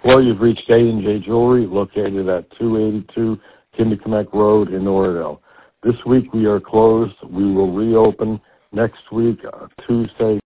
floor, you've reached A&J Jewelry, located at 282 Kinderconnect Road in Oradell. This week we are closed. We will reopen next week, Tuesday,